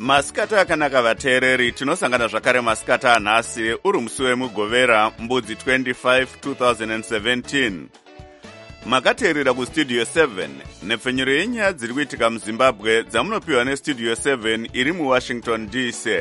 Masikata akanaka vateereri, tinosangana zvakare masikata anhasi uri musi wemugovera mbudzi 25 2017. Makateerera kustudio 7 nepfenyuro yenyaya dziri kuitika muZimbabwe dzamunopiwa nestudio 7 iri muWashington DC.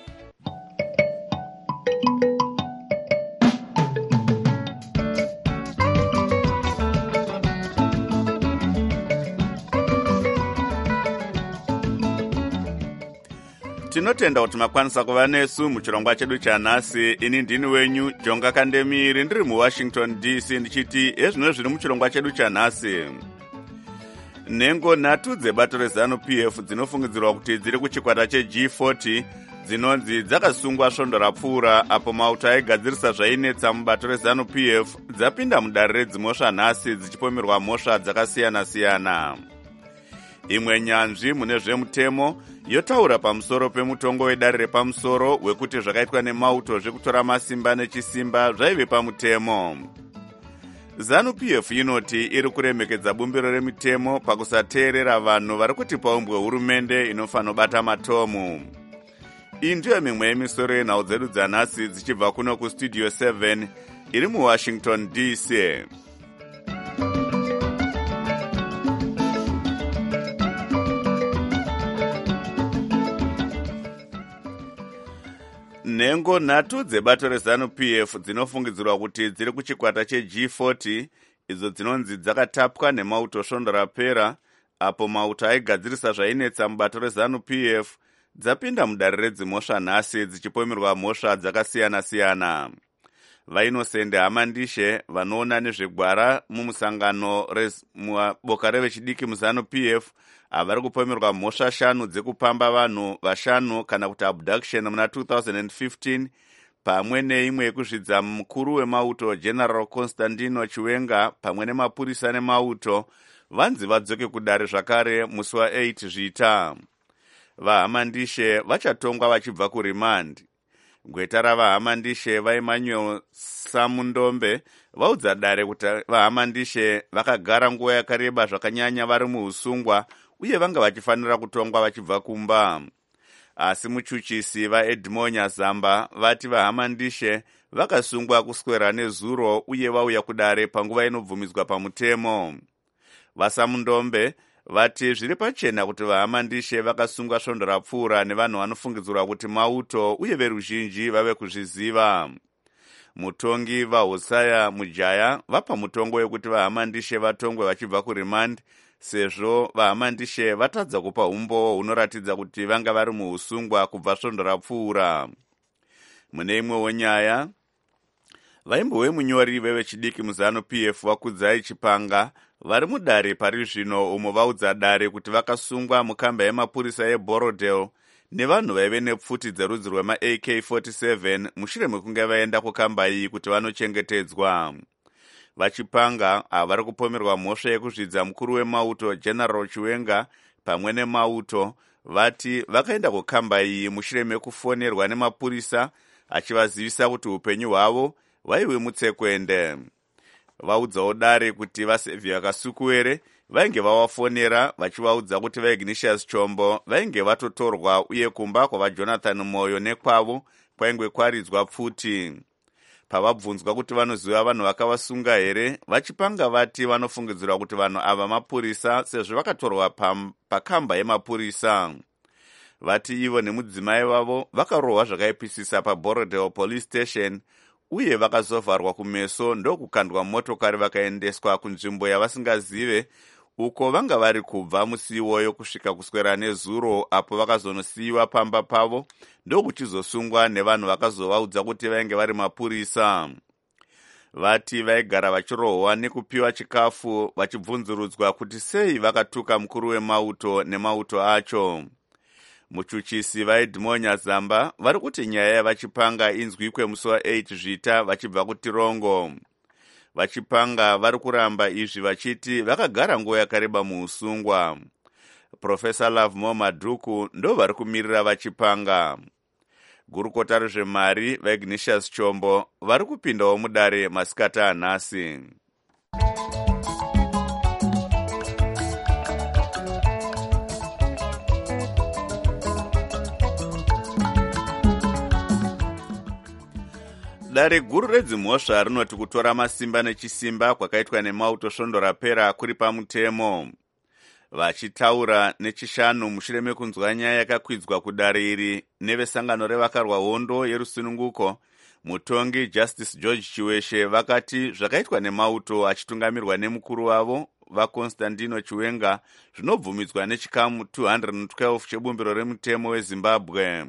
Tinotenda kuti makwanisa kuva nesu muchirongwa chedu chanhasi. Ini ndini wenyu Jonga Kandemiri ndiri muWashington DC ndichiti ezvino zviri muchirongwa chedu chanhasi. Nhengo nhatu dzebato reZANU-PF dzinofungidzirwa kuti dziri kuchikwata cheG40 dzinonzi dzakasungwa svondo rapfuura apo mauto aigadzirisa zvainetsa mubato reZANU-PF dzapinda mudare redzimhosva nhasi dzichipomerwa mhosva dzakasiyana-siyana. Imwe nyanzvi mune zvemutemo yotaura pamusoro pemutongo wedare repamusoro wekuti zvakaitwa nemauto zvekutora masimba nechisimba zvaive pamutemo. ZANU-PF inoti iri kuremekedza bumbiro remitemo pakusateerera vanhu vari kuti paumbwe hurumende inofanira bata matomu. Iyi ndiyo mimwe yemisoro yenhau dzedu dzanhasi dzichibva kuno kustudio 7 iri muWashington DC. Nhengo nhatu dzebato reZANU-PF dzinofungidzirwa kuti dziri kuchikwata cheG40 idzo dzinonzi dzakatapwa nemauto svondo rapera apo mauto aigadzirisa zvainetsa mubato reZANU-PF dzapinda mudare redzimhosva nhasi dzichipomerwa mhosva dzakasiyana-siyana. VaInnocent Hamandishe vanoona nezvegwara mumusangano muboka revechidiki muZANU-PF avari kupomerwa mhosva 5 dzekupamba vanhu vashanu kana kuti abduction muna 2015 pamwe neimwe yekuzvidza mukuru wemauto General Constantino Chiwenga pamwe nemapurisa nemauto vanzi vadzoke kudare zvakare musi wa8 Zvita. VaHamandishe vachatongwa vachibva kurimandi. Gweta ravaHamandishe vaEmmanuel Samundombe vaudza dare kuti vaHamandishe vakagara nguva yakareba zvakanyanya vari muusungwa uye vanga vachifanira kutongwa vachibva kumba. Asi muchuchisi vaEdmonya Zamba vati vaHamandishe vakasungwa kuswera nezuro uye vauya kudare panguva inobvumidzwa pamutemo. VaSamundombe vati zviri pachena kuti vaHamandishe vakasungwa svondo rapfuura nevanhu vanofungidzirwa kuti mauto uye veruzhinji vave kuzviziva. Mutongi vaHosaya Mujaya vapa mutongo wekuti vaHamandishe vatongwe vachibva kurimandi sezvo vaHamandishe vatadza kupa umbowo hunoratidza kuti vanga vari muusungwa kubva svondo rapfuura. Mune imwewo nyaya, vaimbowe munyori vevechidiki muZANU-PF Wakudzai Chipanga vari mudare pari zvino umo vaudza dare kuti vakasungwa mukamba yemapurisa yeBorodale nevanhu vaive nepfuti dzerudzi rwema-AK-47 mushure mekunge vaenda kukamba iyi kuti vanochengetedzwa. Vachipanga vari kupomerwa mhosva yekuzvidza mukuru wemauto General Chiwenga pamwe nemauto vati vakaenda kukamba iyi mushure mekufonerwa nemapurisa achivazivisa kuti upenyu hwavo vaiwe mutsekwende. Vaudzawo dare kuti vaSevhia Kasukuwere vainge vavafonera vachivaudza kuti vaIgnatius Chombo vainge vatotorwa uye kumba kwavaJonathan Moyo nekwavo kwainge kwaridzwa pfuti. Pavabvunzwa kuti vanoziva vanhu vakavasunga here, Vachipanga vati vanofungidzirwa kuti vanhu ava mapurisa sezvo vakatorwa pakamba yemapurisa. Vati ivo nemudzimai wavo vakarohwa zvakaipisisa paBorodale Police Station uye vakazovharwa kumeso ndokukandwa motokari vakaendeswa kunzvimbo yavasingazive uko vanga vari kubva musi iwoyo kusvika kuswera nezuro apo vakazonosiyiwa pamba pavo ndokuchizosungwa nevanhu vakazovaudza kuti vainge vari mapurisa. Vati vaigara vachirohwa nekupiwa chikafu vachibvunzurudzwa kuti sei vakatuka mukuru wemauto nemauto acho. Muchuchisi vaEdmonya Zamba vari kuti nyaya yavachipanga inzwikwe musi wa8 Zvita vachibva kuTirongo. Vachipanga vari kuramba izvi vachiti vakagara nguva yakareba muusungwa. Profesa Lovemore Madhuku ndo vari kumirira Vachipanga. Gurukota rezvemari vaIgnatius Chombo vari kupindawo mudare masikata anhasi. Dare guru redzimhosva rinoti kutora masimba nechisimba kwakaitwa neMauto Svondo Rapera kuri pamutemo. Vachitaura nechishanu mushure mekunzwa nyaya yakakwidzwa kudare iri nevesangano revakarwa hondo yerusununguko, mutongi Justice George Chiweshe vakati zvakaitwa neMauto achitungamirirwa nemukuru wavo vaConstantino Chiwenga zvinobvumidzwa nechikamu 212 chebumbiro remutemo weZimbabwe.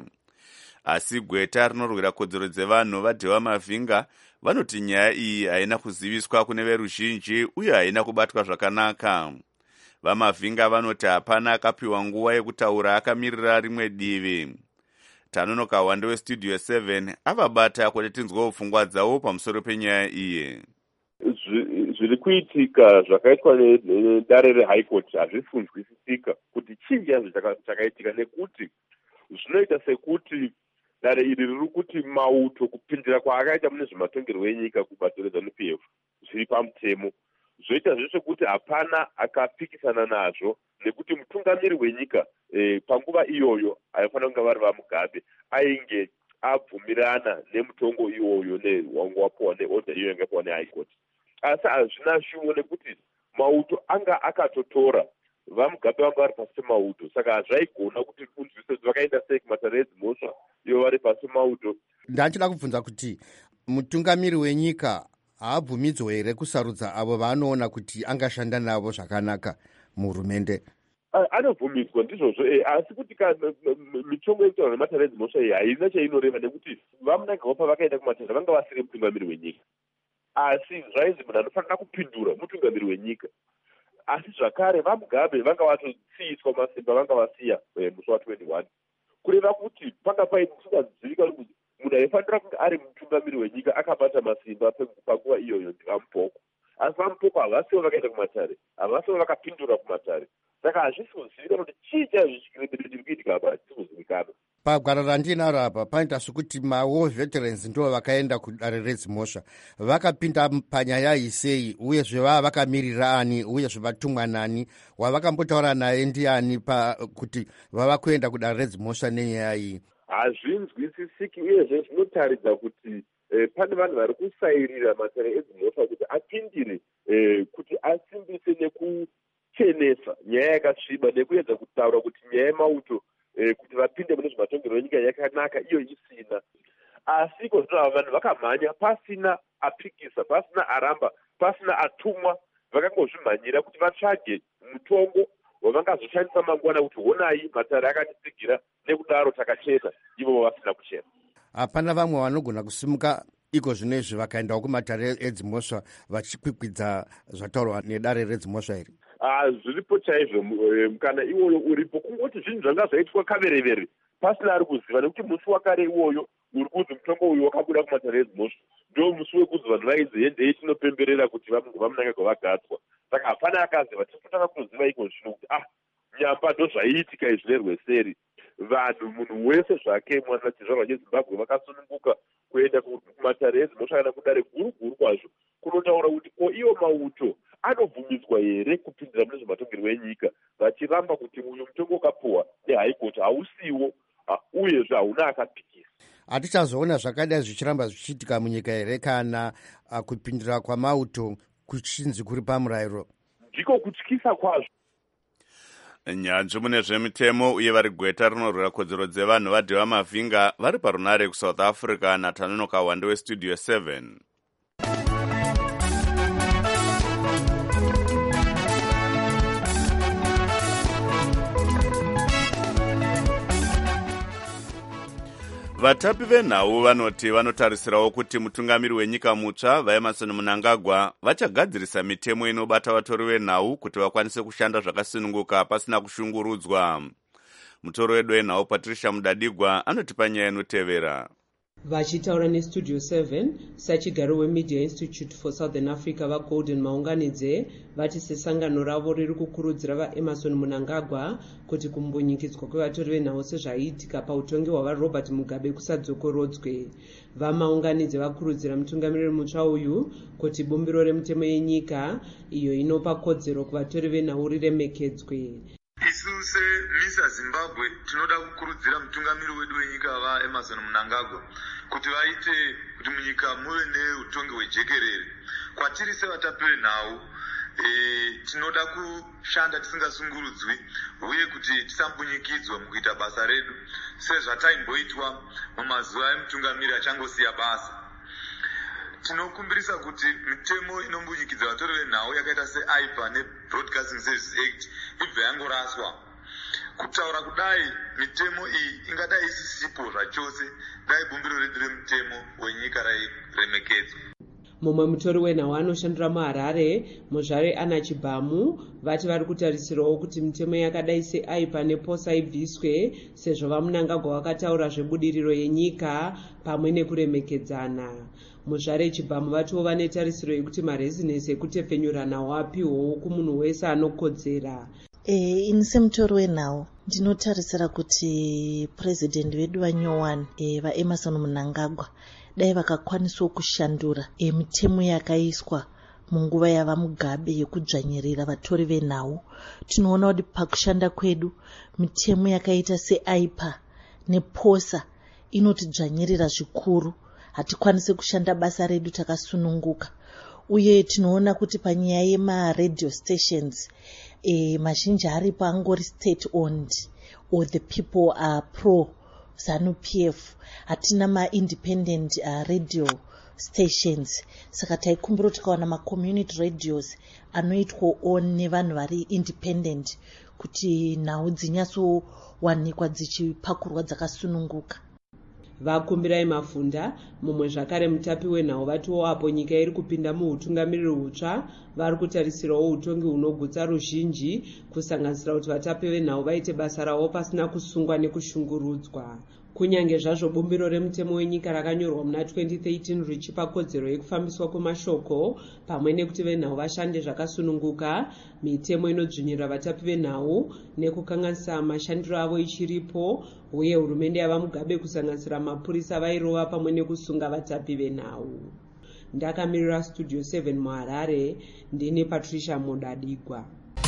Asi gweta rinorwira kodzero dzevanhu vaDhewa Mavhinga vanoti nyaya iyi haina kuziviswa kune veruzhinji uye haina kubatwa zvakanaka. VaMavhinga vanoti hapana akapiwa nguva yekutaura akamirira rimwe divi. Tanonoka Wande weStudio 7 avabata kuti tinzwewo pfungwa dzavo pamusoro penyaya iyi. Zviri kuitika zvakaitwa nedare reHigh Court hazvifunzwisisika kuti chii yazvo chakaitika, nekuti zvinoita sekuti dare iri riri kuti Mauto kupindira kwaakaita mune zvematongerwo enyika kubato reZANU-PF zviri pamutemo zvoita zvesekuti hapana akapikisana nazvo, nekuti mutungamiri wenyika panguva iyoyo aifanira kunge vari vaMugabe ainge abvumirana nemutongo iyoyo wanga wapiwa neorder iyo yanga yapiwa neHigh Court. Asi hazvina shuwo nekuti Mauto anga akatotora vaMugabe vanga vari pasi peMauto, saka hazvaigona kuti kunzwise vakaenda sei kumatare edzimhosva ivo vari pasi peMauto. Ndachida kubvunza kuti mutungamiri wenyika haabvumidzwe here kusarudza avo vaanoona kuti angashanda navo zvakanaka muhurumende? Anobvumidzwa ndizvozvo, asi kuti mitongo yekutaura nematare edzimhosva iyi haina chainoreva, nekuti vamunangagwa pavakaenda kumatare vanga vasiri mutungamiri wenyika, asi zvaizi munhu anofanira kupindura mutungamiri wenyika. Asi zvakare vaMugabe vanga vatotsiyiswa masimba vanga vasiya musi wa21, kureva kuti panga paisisazivikanwa kuti munhu aifanira kunge ari mutungamiri wenyika akabata masimba panguva iyoyo ndiVamupoko. Asi VaMupoko havasiwo vakaenda kumatare, havasiwo vakapindura kumatare, saka hazvisi kuzivikanwa kuti chii chaizvo chiri kuitika apa hatisi kuzivikanwa. Pagwara randinaro apa panoita sokuti maWar Veterans ndo vakaenda kudare redzimhosva. Vakapinda panyaya isei uyezve vava vakamirira ani uyezve vatumwa nani, wavakambotaura naye ndiani kuti vava kuenda kudare redzimhosva nenyaya iyi? Hazvinzwisisiki uyezve zvinotaridza kuti pane vanhu vari kusairira matare edzimhosva kuti apindire kuti asimbise nekuchenesa nyaya yakasviba nekuedza kutaura kuti nyaya yeMauto kuti vapinde mune zvematongerwo enyika yakanaka iyo isina. Asi kozvino vanhu vakamhanya pasina apikisa, pasina aramba, pasina atumwa, vakangozvimhanyira kuti vatsvage mutongo wavangazoshandisa mangwana kuti honai matare akatitsigira nekudaro takachena, ivo vasina kuchena. Hapana vamwe vanogona kusimuka iko zvinezvi vakaendawo kumatare edzimhosva vachikwikwidza zvataurwa nedare redzimhosva iri? Zviripo chaizvo, mukana iwoyo uripo, kungoti zvinhu zvanga zvaitwa kaverevere pasina ari kuziva, nekuti musi wakare iwoyo uri kunzi mutongo uyu wakabuda kumatare edzimhosva ndo musi wekuzi vanhu vaizi hendei tinopemberera kuti vamunangagwa vagadzwa. Saka hapana akaziva, tirikutanga kuziva iko zvino kuti nyamba ndo zvaiitika izvi nerweseri. Vanhu munhu wese zvake mwana chizvarwa cheZimbabwe vakasununguka kuenda kumatare edzimhosva kana kudare guru kwazvo kunotaura kuti ko iwo Mauto anobvumidzwa here kupindira mune zvematongerwo enyika, vachiramba kuti uyu mutongo wakapiwa neHigh Court hausiwo uyezve hauna akapikisa. Hatichazoona zvakadai zvichiramba zvichiitika munyika here kana kupindira kwaMauto kuchinzi kuri pamurayiro? Ndiko kutyisa kwazvo. Nyanzvi mune zvemitemo uye vari gweta rinorwira kodzero dzevanhu vaDhewa Mavhinga vari parunare kuSouth Africa naTanonoka Wande weStudio 7. Vatapi venhau vanoti vanotarisirawo kuti mutungamiri wenyika mutsva vaEmmerson Mnangagwa vachagadzirisa mitemo inobata vatori venhau kuti vakwanise kushanda zvakasununguka pasina kushungurudzwa. Mutori wedu wenhau Patricia Mudadigwa anotipa nyaya inotevera. Vachitaura neStudio 7, sachigaro weMedia Institute for Southern Africa vaGolden Maunganidze vati sesangano ravo riri kukurudzira vaEmmerson Mnangagwa kuti kumbunyikidzwa kwevatori venhau sezvaiitika pautongi hwavaRobert Mugabe kusadzokorodzwe. VaMaunganidze vakurudzira mutungamiriri mutsva uyu kuti bumbiro remutemo yenyika iyo inopa kodzero kuvatori venhau riremekedzwe. It's isu semisa Zimbabwe tinoda kukurudzira mutungamiri wedu wenyika vaEmmerson Mnangagwa kuti vaite kuti munyika muve neutongi hwejekerere. Kwatiri sevatapi venhau tinoda kushanda tisingasungurudzwi uye kuti tisambunyikidzwa mukuita basa redu sezvataimboitwa mumazuva emutungamiri achangosiya basa. Tinokumbirisa kuti mitemo inombunyikidza vatori venhau yakaita seIPA neBroadcasting Services Act ibve yangoraswa. Kutaura kudai mitemo iyi ingadai isisipo zvachose dai bumbiro redu remutemo wenyika rairemekedzwa. Mumwe mutori wenhau anoshandira muHarare, Muzvare Ana Chibhamu, vati vari kutarisirawo kuti mitemo yakadai seIPA nePOSA ibviswe sezvo vaMnangagwa vakataura zvebudiriro yenyika pamwe nekuremekedzana. Muzvare Chibhamu vatiwo vane tarisiro yekuti marezinesi ekutepfenyura nhau apiwewo kumunhu wese anokodzera. Ini semutori wenhau ndinotarisira kuti purezidendi vedu vanyowani vaEmmerson Mnangagwa dai vakakwanisawo kushandura mitemo yakaiswa munguva yava Mugabe yekudzvanyirira vatori venhau. Tinoona kuti pakushanda kwedu mitemo yakaita seIPA nePOSA inotidzvanyirira zvikuru. Hatikwanisi kushanda basa redu takasununguka. Uye tinoona kuti panyaya yema-radio stations mazhinji aripo angori state owned or the people are pro ZANU-PF. Hatina ma-independent radio stations. Saka taikumbura tikawana ma-community radios anoitwa on nevanhu vari independent kuti nhau dzinyatsowanikwa dzichipakurwa dzakasununguka. Vakumbirai Mafunda, mumwe zvakare mutapi wenhau, vatiwo apo nyika iri kupinda muhutungamiriri hutsva vari kutarisirawo utongi hunogutsa ruzhinji kusanganisira kuti vatapi venhau vaite basa ravo pasina kusungwa nekushungurudzwa. Kunyange zvazvo bumbiro remutemo wenyika rakanyorwa muna 2013 richipa kodzero yekufambiswa kwemashoko pamwe nekuti venhau vashande zvakasununguka, mitemo inodzvinyirira vatapi venhau nekukanganisa mashandiro avo ichiripo, uye hurumende yava Mugabe kusanganisira mapurisa vairova pamwe nekusunga vatapi venhau. Ndakamirira Studio 7 muHarare, ndine Patricia Mudadigwa.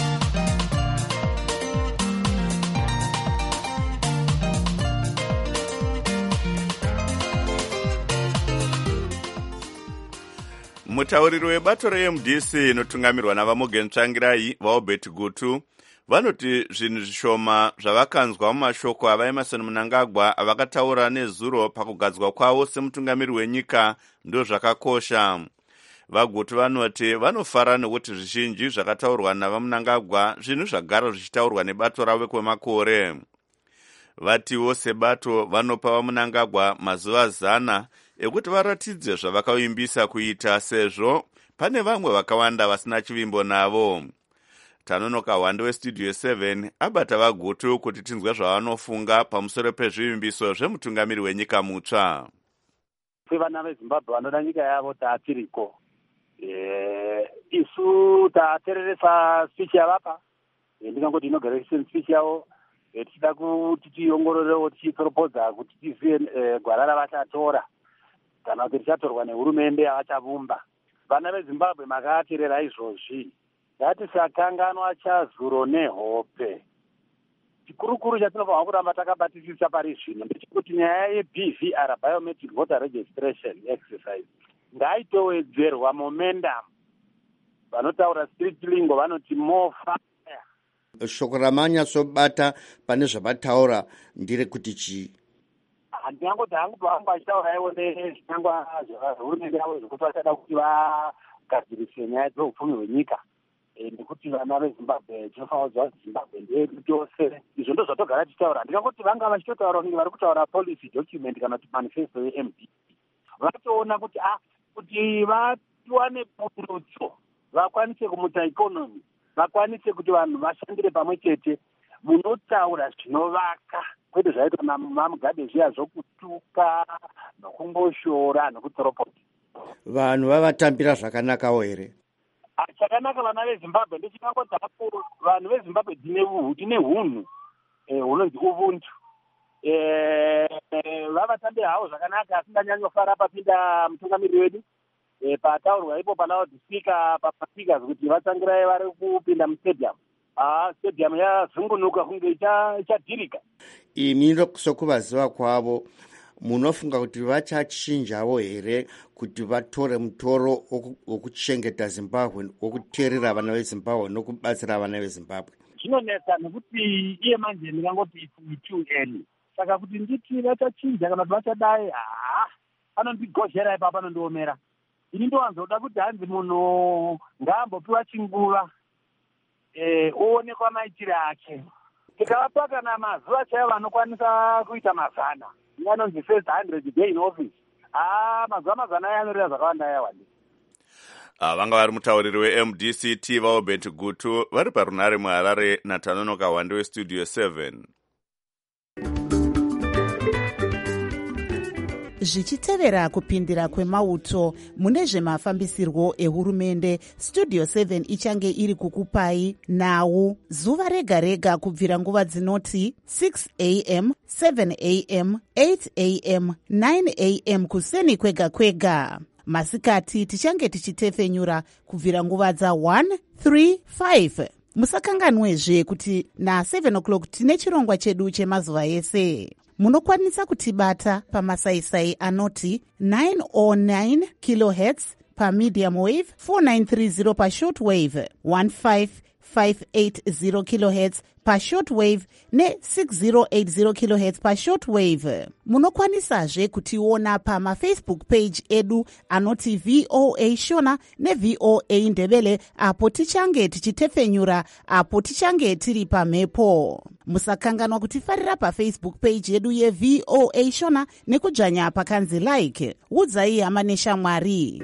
Mutauriri webato reMDC inotungamirwa navaMorgan Tsvangirai vaObert Gutu vanoti zvinhu zvishoma zvavakanzwa mumashoko avaEmmerson Mnangagwa avakataura nezuro pakugadzwa kwavo semutungamiri wenyika ndo zvakakosha. VaGutu vanoti vanofara nekuti zvizhinji zvakataurwa navaMnangagwa zvinhu zvagara zvichitaurwa nebato ravo kwemakore. Vatiwo sebato vanopa vaMnangagwa mazuva 100 ekuti varatidze zvavakavimbisa kuita, sezvo pane vamwe vakawanda vasina chivimbo navo. Tanonoka Hwande weStudio 7 abata vaGutu kuti tinzwe zvavanofunga pamusoro pezvivimbiso zvemutungamiri wenyika mutsva. Vana veZimbabwe vanoda nyika yavo taatiriko. Isu taatereresa speech yavapa. Ndingangoti inauguration speech yavo. Tichida kuti tiongororewo tichipropodza kuti tizive gwara ravachatora kana kuti richatorwa nehurumende yavachavumba. Vana veZimbabwe makaateerera izvozvi. Ngatisakanganwa chazuro nehope. Chikurukuru chatinofanira kuramba takabatisisa pari zvino ndechekuti nyaya yeBVR, biometric voter registration exercise, ngaitowedzerwa momentum. Vanotaura street lingo vanoti more fire. Shoko ramanyatsobata pane zvavataura ndire kuti chii? Handingangoti hangu pavangu vachitauraiwo nezvinangwa zvehurumende yavo zvekuti vachada kuti vagadzirise nyaya dzeupfumi hwenyika. Ndikuti vana veZimbabwe tinofanira kuziva kuti Zimbabwe ndeyedu tose. Izvo ndo zvatogara tichitaura. Handingangoti vanga vachitotaura kunge vari kutaura policy document kana kuti manifesto yeMDC. Vatoona kuti kuti vawane pundutso, vakwanise kumuta ikonomi, vakwanise kuti vanhu vashandire pamwe chete, munotaura zvinovaka, kwete zvaitwa naMugabe zviya zvokutuka nokungoshora nokutsoropota. Vanhu vavatambira zvakanakawo here? Chakanaka vana veZimbabwe ndechingangoti hapo vanhu veZimbabwe tine hunhu hunonzi ubuntu. Vavatambe havo zvakanaka, asinganyanyofara papinda mutungamiriri wedu. Pataurwa ipo palaudispeaker pamaspeakers kuti vatsangirai vari kupinda mustadium. stadium yazungunuka kunge ichadhirika. Ini sokuvaziva kwavo munofunga kuti vachachinjawo here kuti vatore mutoro wokuchengeta Zimbabwe, wokuteerera vana veZimbabwe nokubatsira vana veZimbabwe? Zvinonetsa nekuti iye manje ndingangoti too early. Saka kuti nditi vachachinja kana kuti vachadai, anondigozhera ipapo, anondiomera. Ini ndowanzoda kuti hanzi munhu ngaambopiwa chinguva oonekwa maitire ake. Tikavapa kana mazuva chaivo vanokwanisa kuita mazana, inganonzi first 100 day in office, mazuva mazana aya anoreva zvakawanda ayawandi. Vanga vari mutauriri weMDCT vaObert Gutu vari parunare muHarare naTanonoka Wande weStudio 7. Zvichitevera kupindira kwemauto mune zvemafambisirwo ehurumende, Studio 7 ichange iri kukupai nhau zuva rega rega kubvira nguva dzinoti 6 am, 7 am, 8 am, 9 am kuseni kwega kwega. Masikati tichange tichitefenyura kubvira nguva dza 1, 3, 5. Musakanganwezve kuti na7 o'clock tine chirongwa chedu chemazuva ese. Munokwanisa kutibata pamasaisai anoti 909 kHz pamedium wave, 4930 pashort wave, 15580 kHz pashort wave ne6080 kHz pashort wave. Munokwanisazve kutiona pamafacebook page edu anoti VOA Shona neVOA Ndebele, apo tichange tichitefenyura, apo tichange tiri pamhepo. Musakanganwa kutifarira pafacebook page yedu yeVOA Shona nekudzvanya pakanzi like. Udzai hama neshamwari.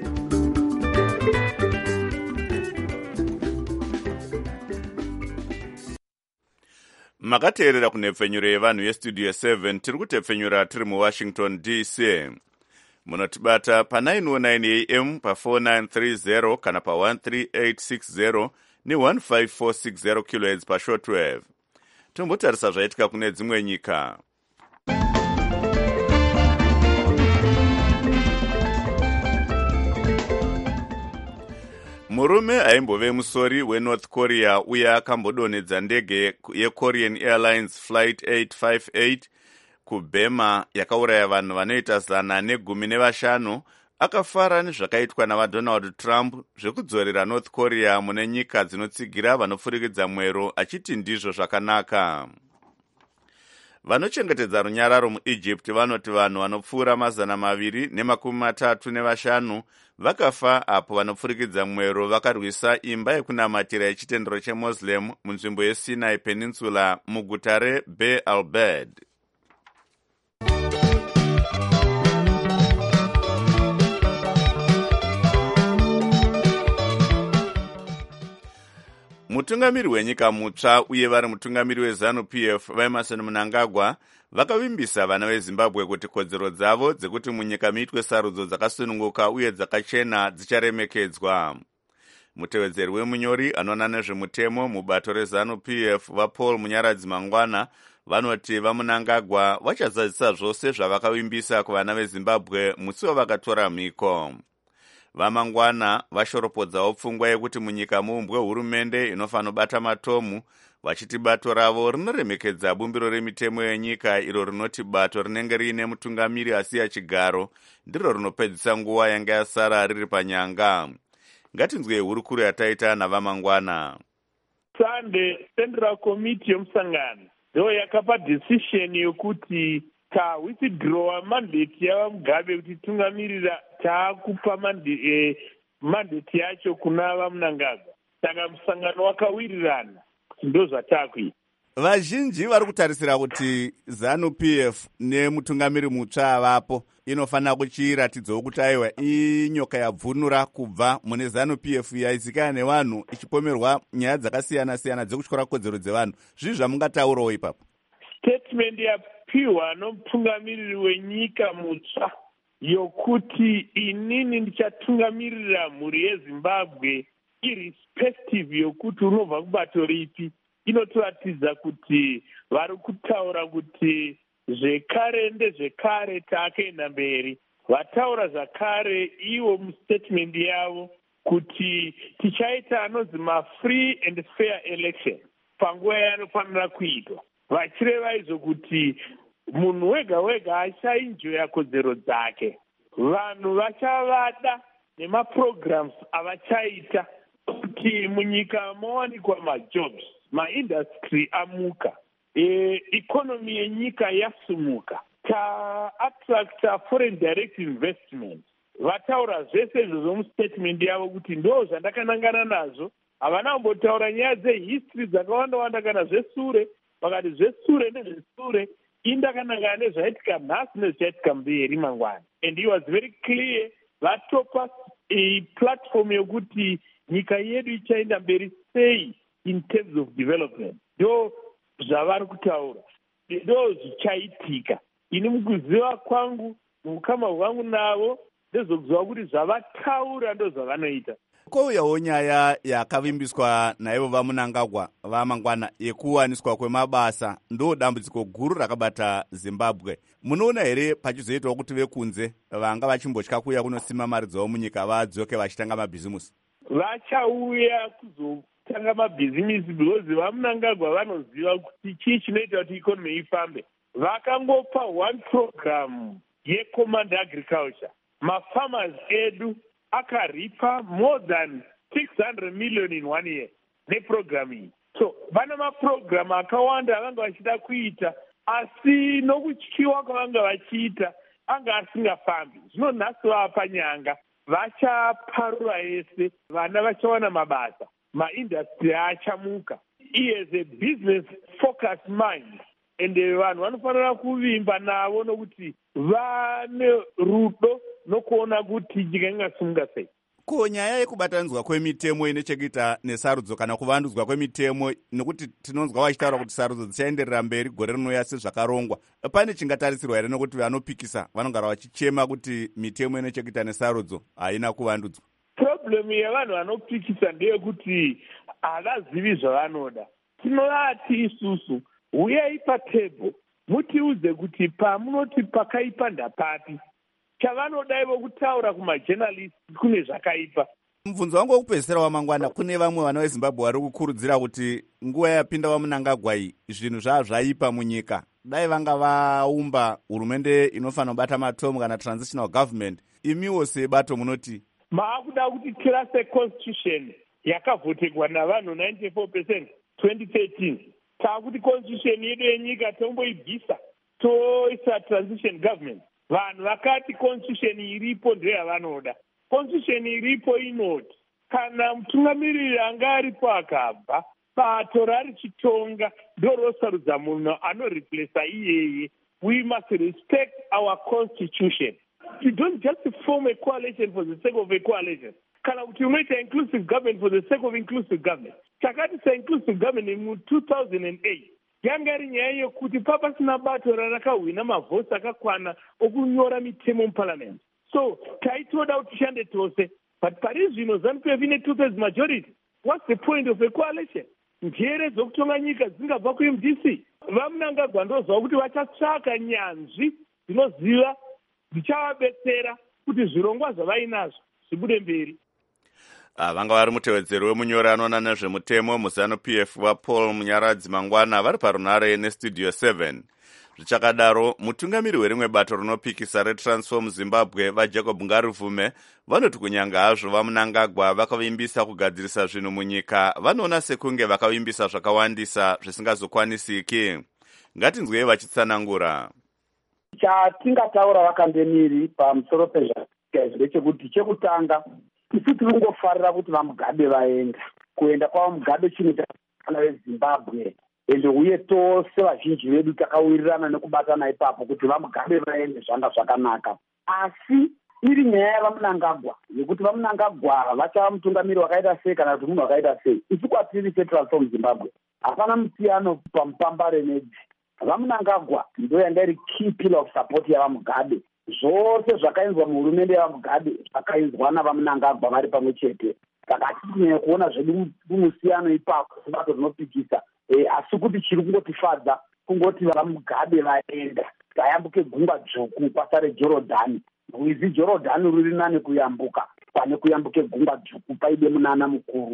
Makateerera kunhepfenyuro yevanhu yeStudio 7, tiri kutepfenyura tiri muWashington DC. Munotibata pa909 AM, pa4930 kana pa13860 ne15460 kHz pashortwave. Tombotarisa zvaitika kune dzimwe nyika. Murume aimbove musori weNorth Korea uye akambodonedza ndege yeKorean Airlines Flight 858 kuBema yakauraya vanhu vanoita 115 akafara nezvakaitwa navaDonald Trump zvekudzorera North Korea mune nyika dzinotsigira vanopfurikidza mwero, achiti ndizvo zvakanaka. Vanochengetedza runyararo muEgypt vanoti vanhu vanopfuura 235 vakafa apo vanopfurikidza mwero vakarwisa imba yekunamatira yechitendero cheMuslim munzvimbo yeSinai Peninsula muguta reBe al-Bed. Mutungamiri wenyika mutsva uye vari mutungamiri weZANU-PF vaEmerson Mnangagwa vakavimbisa vana veZimbabwe kuti kodzero dzavo dzekuti munyika muitwe sarudzo dzakasununguka uye dzakachena dzicharemekedzwa. Mutevedzeri wemunyori anoona nezvemutemo mubato reZANU-PF vaPaul Munyaradzi Mangwana vanoti vaMnangagwa vachazadzisa zvose zvavakavimbisa kuvana veZimbabwe musi wavakatora mhiko. Vamangwana vashoropodzawo pfungwa yekuti munyika muumbwe hurumende inofanobata matomu, vachiti bato ravo rinoremekedza bumbiro remitemo yenyika, iro rinoti bato rinenge riine mutungamiri asiya chigaro ndiro rinopedzisa nguva yanga yasara riri panyanga. Ngatinzwe hurukuru yataita naVamangwana. Sunday Central Committee yomusangano ndo yakapa decision yokuti withdraw mandate yavaMugabe kuti tungamirira taakupa mandate yacho kuna vaMnangagwa. Saka musangano wakawirirana ndo zvatakuita. Vazhinji vari kutarisira kuti ZANU-PF nemutungamiri mutsva avapo inofanira kuchiratidzawo kuti aiwa inyoka yabvunura kubva mune ZANU-PF yaizikana nevanhu ichipomerwa nyaya dzakasiyana-siyana dzekutyora kodzero dzevanhu. Zvii zvamungataurawo ipapo? Statement yapiwa nomutungamiriri wenyika mutsva yokuti inini ndichatungamirira mhuri yeZimbabwe irrespective yokuti unobva kubato ripi, inotoratidza kuti vari kutaura kuti zvekare ndezvekare taakaenda mberi. Vataura zvakare ivo mustatement yavo kuti tichaita anonzi mafree and fair election. panguva yanofanira kuitwa, vachireva izvo kuti munhu wega wega achainjoya kodzero dzake. Vanhu vachavada nemapurograms avachaita kuti munyika mawanikwa majobs, maindastry amuka, ikonomi yenyika yasumuka, taattracta foreign direct investment. Vataura zvese izvo zvomustatement yavo kuti ndo zvandakanangana nazvo. Havana kumbotaura nyaya dzehistory dzakawanda-wanda kana zvesure. Vakati zvesure ndezvesure, indakanangana nezvaitika nhasi nezvichaitika mberi mangwana. And he was very clear. Vatopa platform yokuti nyika yedu ichaenda mberi sei in terms of development. Ndo zvavari kutaura, ndo zvichaitika. Ini mukuziva kwangu, mukama hwangu navo, ndezokuziva kuti zvavataura ndo zvavanoita. Kouyawo nyaya yakavimbiswa naivo vaMunangagwa vamangwana yekuwaniswa kwemabasa, ndo dambudziko guru rakabata Zimbabwe. Munoona here pachizoitawo kuti vekunze vanga vachimbotya kuuya kunosima mari dzavo munyika vadzoke vachitanga mabhizimusi? Vachauya kuzotanga mabhizimisi because vaMunangagwa vanoziva kuti chii chinoita kuti ikonomi ifambe. Vakangopa one program yecommand agriculture. Mafarmers edu akaripa more than 600 million in 1 year neprogram iyi. So vana maprogram akawanda vanga vachida kuita, asi nokutyiwa kwavanga vachiita anga asingafambi. Zvino nhasi vapanyanga, vachaparura ese, vana vachawana mabasa, maindastry achamuka. He has a business focused mind. And vanhu vanofanira kuvimba navo nokuti vane rudo nokuona kuti nyika ingasimuka sei. Ko nyaya yekubatanidzwa kwemitemo ine chekuita nesarudzo kana kuvandudzwa kwemitemo, nekuti tinonzwa vachitaura kuti sarudzo dzichaenderera mberi gore rinouya sezvakarongwa, pane chingatarisirwa here nokuti vanopikisa vanogara vachichema kuti mitemo ine chekuita nesarudzo haina kuvandudzwa? Problem yevanhu vanopikisa ndeyekuti havazivi zvavanoda. Tinovati isusu, uyai patebho mutiudze kuti pamunoti pakaipa ndapapi. Chavanoda ivo kutaura kumajournalist kune zvakaipa. Mubvunzo wangu wokupedzisira wamangwana, kune vamwe vana veZimbabwe vari kukurudzira kuti nguva yapinda vaMunangagwa iyi zvinhu zvaipa munyika. Dai vanga vaumba hurumende inofanira kubata matomu kana transitional government, imiwo sebato munoti maakuda kuti tirase constitution yakavhotekwa navanhu 94% 2013. Taakuti constitution yedu yenyika tomboibvisa toisa transition government. Vanhu vakati constitution iripo ndeyo yavanoda. Constitution iripo inoti kana mutungamiriri anga aripo akabva, bato rarichitonga ndorosarudza munhu anoreplacea iyeye. We must respect our constitution. You don't just form a coalition for the sake of a coalition. Kana kuti unoita inclusive government for the sake of inclusive government. Takati sa-inclusive government mu 2008 yanga iri nyaya yekuti papasina bato rarakahwina mavhoti akakwana okunyora mitemo muparliament. So taitoda kuti tishande tose, but pari zvino ZANU-PF ine 2/3 majority. What's the point of a coalition? Njere dzokutonga nyika dzingabva kuMDC. VaMunangagwa ndozva kuti vachatsvaka nyanzvi dzinoziva dzichavabetsera kuti zvirongwa zvavainazvo zvibude mberi. Vanga vari mutevedzeri wemunyori anoona nezvemutemo muZANU-PF waPaul Munyaradzi mangwana vari parunare nestudio 7. Zvichakadaro, mutungamiri werimwe bato rinopikisa reTransform Zimbabwe vaJacob Ngaruvume vanoti kunyanga hazvo vaMunangagwa vakavimbisa kugadzirisa zvinhu munyika, vanoona sekunge vakavimbisa zvakawandisa zvisingazokwanisiki. Ngatinzwei vachitsanangura. Chatingataura vakambemiri pamusoro pezvazvo chekuti chekutanga isu tiringofarira kuti vaMugabe vaenda. Kuenda kwavaMugabe chinhu chakana veZimbabwe ende uye tose vazhinji vedu takawirirana nekubatana ipapo kuti vaMugabe vaende zvanga zvakanaka. Asi iri nyaya yavaMunangagwa yekuti vaMunangagwa vachava mutungamiri wakaita sei kana kuti munhu wakaita sei. Isu kwatiri seTransform Zimbabwe hapana musiyano pamupambare nedzi. VaMunangagwa ndo yanga iri key pillar of support yavaMugabe. Zvose zvakainzwa muhurumende yavaMugabe zvakainzwa navaMunangagwa vari pamwe chete. Saka hatisinyanya kuona zvedu musiyano ipapo sebato rinopikisa. Asi kuti chiri kungotifadza kungoti vaMugabe vaenda vayambuke gungwa dzvuku pasare Jorodhani. Rwizi Jorodhani ruri nane kuyambuka pane kuyambuke gungwa dzvuku paide munana mukuru.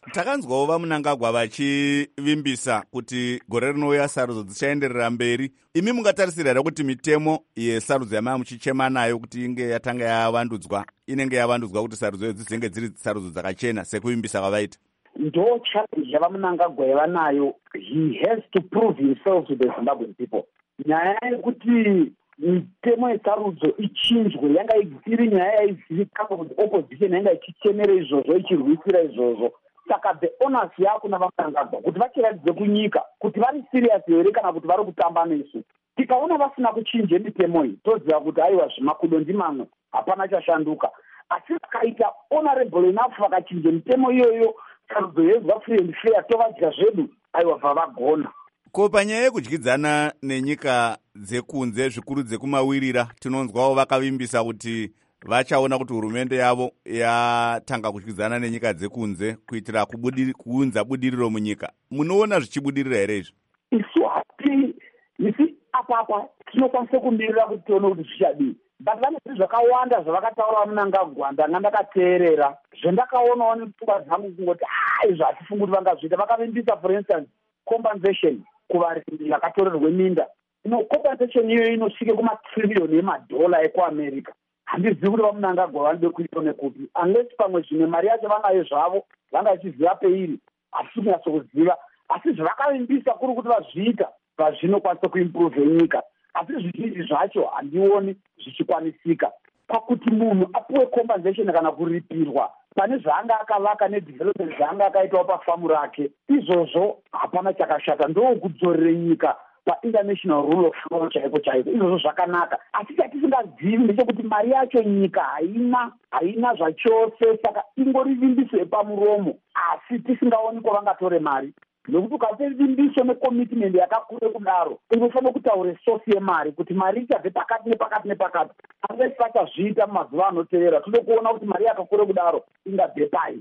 takanzwawo vamunangagwa vachivimbisa kuti gore rinouya sarudzo dzichaenderera mberi. Imi mungatarisira here kuti mitemo yesarudzo yamaya muchichema nayo kuti inge yatanga yavandudzwa inenge yavandudzwa kuti sarudzo idzi dzinenge dziri sarudzo dzakachena sekuvimbisa kwavaita? Ndo challenge yavamunangagwa yavanayo. He has to prove himself to the Zimbabwean people. Nyaya yekuti mitemo yesarudzo ichinjwe yanga iri nyaya yaizivikanwa kuti opposition yanga ichichemera izvozvo ichirwisira izvozvo. Saka the onus yakuna vamunangagwa kuti vachiratidze kunyika kuti vari serious here kana kuti vari kutamba nesu. Tikaona vasina kuchinja mitemo iyi toziva kuti aiwa zvimakudo ndimamwe hapana chashanduka. Asi vakaita honorable enough vakachinja mitemo iyoyo sarudzo yezva free and fair tovadya zvedu aiwa bva vagona. Ko panyaya yekudyidzana nenyika dzekunze zvikuru dzekumawirira tinonzwawo vakavimbisa kuti vachaona kuti hurumende yavo yatanga kudyidzana nenyika dzekunze kuitira kuunza budiriro munyika. Munoona zvichibudirira here izvi? Isi apapa tinokwanisa kumirira kuti tione kuti zvichadii. But vane zvinhu zvakawanda zvavakataura vamunangagwa ndanga ndakateerera zvendakaonawo nepfungwa dzangu kungoti izvi hatifungi kuti vangazviita. Vakavimbisa for instance compensation kuvarimi vakatorerwe minda. Compensation iyoyo inosvike kumatiriyoni emadhola ekuamerica. Handizivi kuti vamunangagwa vanode kuita nekupi unless pamwe zvimwe mari yacho vanayo zvavo vanga vachiziva peiri hatisi kunyatso kuziva. Asi zvavakavimbisa kuri kuti vazviita zvazvinokwanisa kuimprove nyika. Asi zvizhinji zvacho handioni zvichikwanisika pakuti munhu apuwe compensation kana kuripirwa pane zvaanga akavaka nedevelopment zvaanga akaitawo pafamu rake. Izvozvo hapana chakashata, ndokudzorere nyika painternational rule of law chaiko chaiko. Izvozvo zvakanaka. Asi chatisingazivi ndechekuti mari yacho nyika haina zvachose, saka ingorivimbiso pamuromo asi tisingaoni kwavangatore mari. Nokuti ukape vimbiso necommitment yakakure kudaro inofanira kutaura source yemari kuti mari ichabve pakati nepakati nepakati. Unless vachazviita mumazuva anotevera tode kuona kuti mari yakakure kudaro ingabve pai.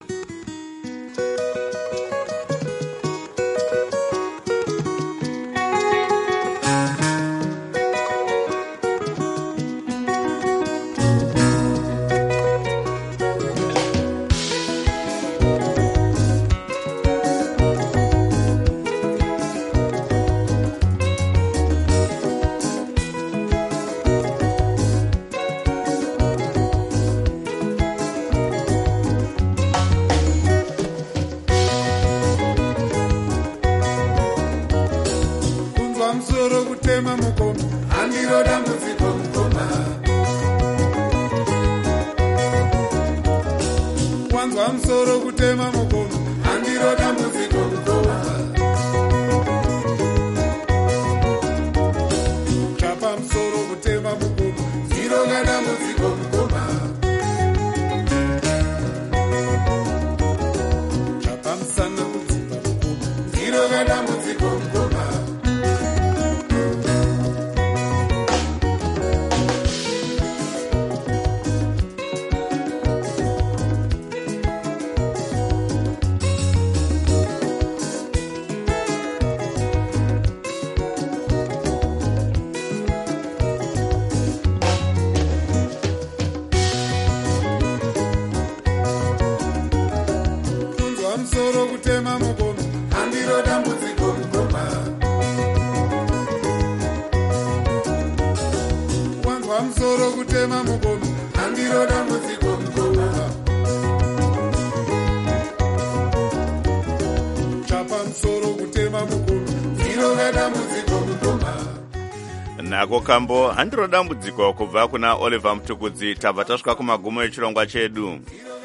Nako kambo handiro dambudziko kubva kuna Oliver Mtukudzi. Tabva tasvika kumagumo echirongwa chedu.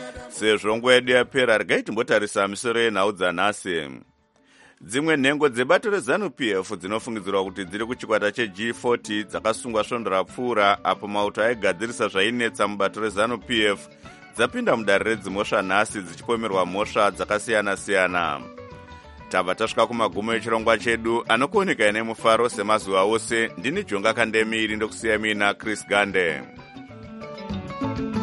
Sezvo nguva yedu yapera, regai timbotarisa misoro yenhau dzanhasi. Dzimwe nhengo dzebato reZANU-PF dzinofungidzirwa kuti dziri kuchikwata cheG40 dzakasungwa svondo rapfuura apo mauto aigadzirisa zvainetsa mubato reZANU-PF dzapinda mudare redzimhosva nhasi dzichipomerwa mhosva dzakasiyana-siyana. Tabva tasvika kumagumo echirongwa chedu, anokuoneka nemufaro semazuva ose. Ndini Jonga Kandemi, iri ndokusiya mina Chris Gande.